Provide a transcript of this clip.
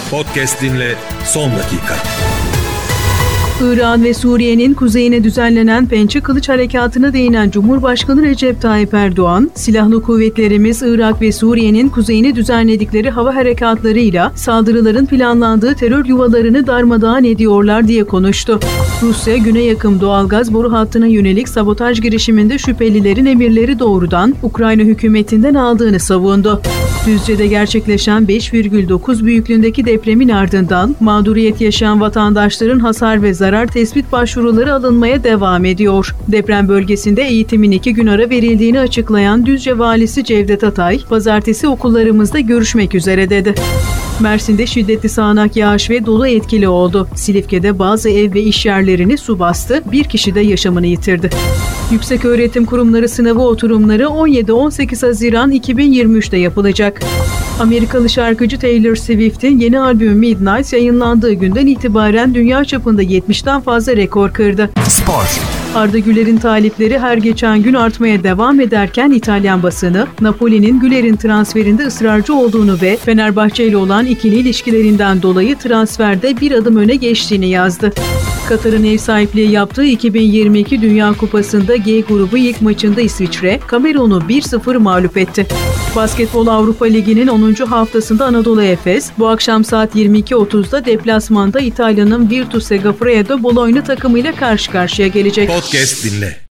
Podcast dinle son dakika. İran ve Suriye'nin kuzeyine düzenlenen Pençe Kılıç Harekatı'na değinen Cumhurbaşkanı Recep Tayyip Erdoğan, silahlı kuvvetlerimiz Irak ve Suriye'nin kuzeyine düzenledikleri hava harekatlarıyla saldırıların planlandığı terör yuvalarını darmadağın ediyorlar diye konuştu. Rusya, Güney Akım doğalgaz boru hattına yönelik sabotaj girişiminde şüphelilerin emirleri doğrudan Ukrayna hükümetinden aldığını savundu. Düzce'de gerçekleşen 5,9 büyüklüğündeki depremin ardından mağduriyet yaşayan vatandaşların hasar ve zarar tespit başvuruları alınmaya devam ediyor. Deprem bölgesinde eğitimin 2 gün ara verildiğini açıklayan Düzce Valisi Cevdet Atay, "Pazartesi okullarımızda görüşmek üzere" dedi. Mersin'de şiddetli sağanak yağış ve dolu etkili oldu. Silifke'de bazı ev ve iş yerlerini su bastı, bir kişi de yaşamını yitirdi. Yükseköğretim kurumları sınavı oturumları 17-18 Haziran 2023'te yapılacak. Amerikalı şarkıcı Taylor Swift'in yeni albümü Midnight yayınlandığı günden itibaren dünya çapında 70'ten fazla rekor kırdı. Spor. Arda Güler'in talipleri her geçen gün artmaya devam ederken İtalyan basını, Napoli'nin Güler'in transferinde ısrarcı olduğunu ve Fenerbahçe ile olan ikili ilişkilerinden dolayı transferde bir adım öne geçtiğini yazdı. Katar'ın ev sahipliği yaptığı 2022 Dünya Kupası'nda G grubu ilk maçında İsviçre, Kamerun'u 1-0 mağlup etti. Basketbol Avrupa Ligi'nin 10. haftasında Anadolu Efes, bu akşam saat 22.30'da deplasmanda İtalya'nın Virtus Segafredo Bologna takımıyla karşı karşıya gelecek. Podcast dinle.